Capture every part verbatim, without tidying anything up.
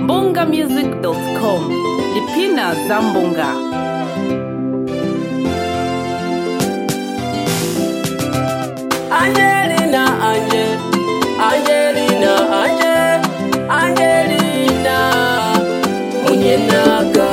mbonga music dot com. Lipina za Mbonga. Angelina, Angel, Angelina, Angel, Angelina, munyenaka.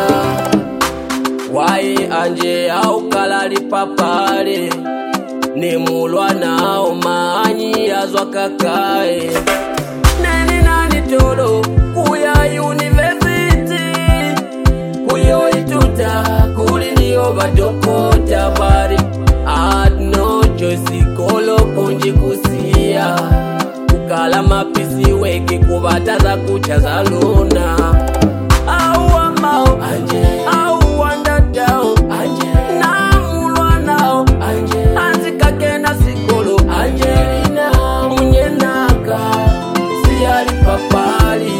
Wae anje au kalali papare, ne mulwa nao maanyi azwa kakae. Nani nani tolo kuya university, kuyo ituta kuli niyo badokota bari. Had no choice kolo kunji kusia, kukala mapisi weki kubataza kuchaza luna. Au amao anje, au wanda dao anje, na mulwa nao anje, anzika kena sikolo Angelina, munyenaka, siyari papali.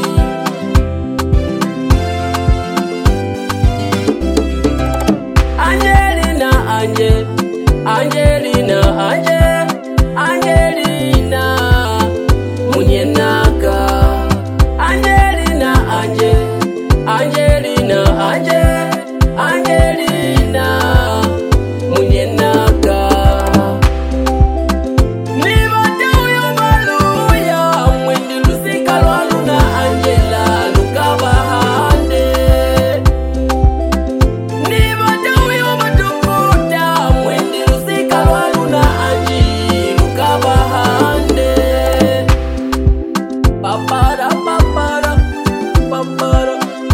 Angelina, Angel, Angelina, Angel, Angelina, munyenaka. Angelina, Angel, Angelina, Angel, Angelina, munyenaka. Nibate uyo baluya, mwendi lusika lwaluna Angela, lukabahande. Nibate uyo batukuta, mwendi lusika lwaluna Anji, lukabahande. Papara, papara, papara.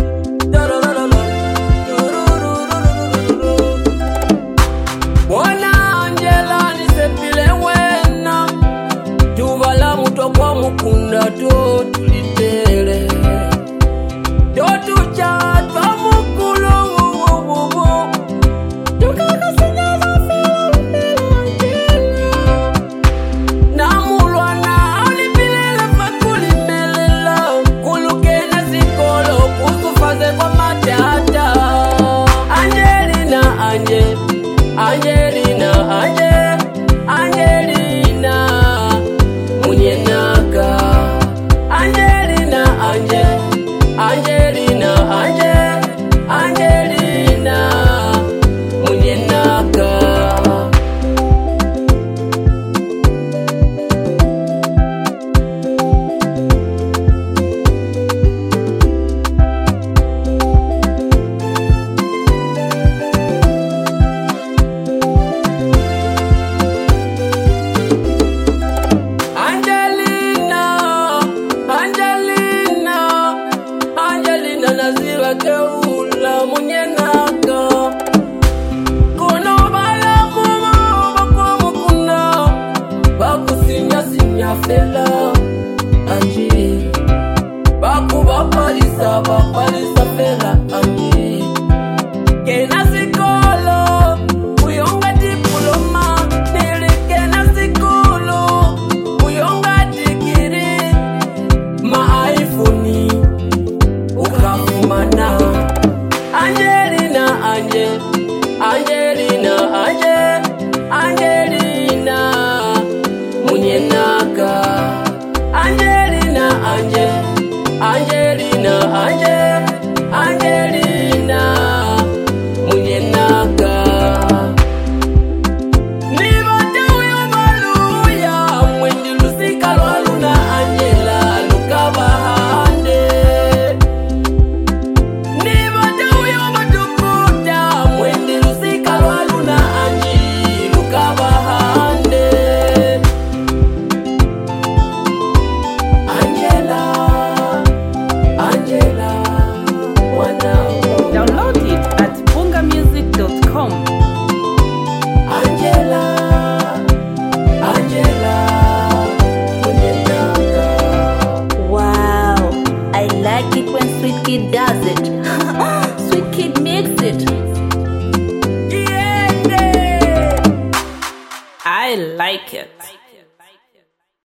Wana Angela ni sepile wena, tuvala muto kwa mukunda to tulitele. Dotu chatwa mukulo wuwuwu, tukaka sinyaza fila mpila Angela. Na mulwa na olipilela fakuli melela, kulukena sikolo kukufaze kwa matata. Angelina, Angel, Angelina, Angel, Angelina, munyenaka. Angelina, Angel, Angelina, Angel, Angelina, munyenaka. Angelina, Angelina, Angelina naziva keula munyenaka. Kono bala mumo bakwa mukuna, bakusinya sinya fela Anji, baku bapalisa bapalisa fela Anji. Kena sikolo, uyonga diploma, nili kena sikolo, uyonga digiri, ma iPhone, ukafumana. Angelina, Angel, Angelina, Angel, Angelina, munyenaka. Angelina, Angel, Angelina, Angel, Angelina, munyenaka. Nibate uyo baluya, mwendi lusika lwaluna Angela, lukabahande. Nibate uyo batukuta, mwendi lusika lwaluna Anji, lukabahande. Angela, Angela, wanao. Download it at mbonga music dot com. Angela, Angela, munyenaka. Wow, I like it when Sweet Kid does it. Sweet Kid makes it. Yeah, I like it.